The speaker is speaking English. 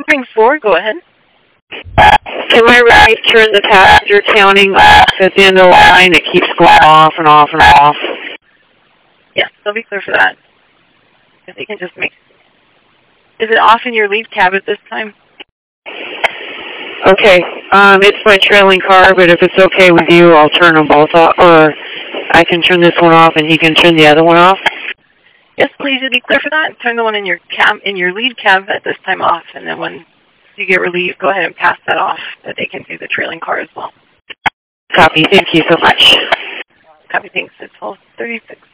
Ring 4, go ahead. Am I right to turn the passenger counting off at the end of the line? It keeps going off and off and off. Yes, they'll be clear for that. If they can just make... Is it off in your lead cab at this time? Okay, it's my trailing car, but if it's okay with you, I'll turn them both off, or I can turn this one off and he can turn the other one off. Yes, please, be clear for that. Turn the one in your lead cab at this time off, and then when you get relieved, go ahead and pass that off, that they can do the trailing car as well. Copy. Thank you so much. Copy. Thanks. It's 12:36.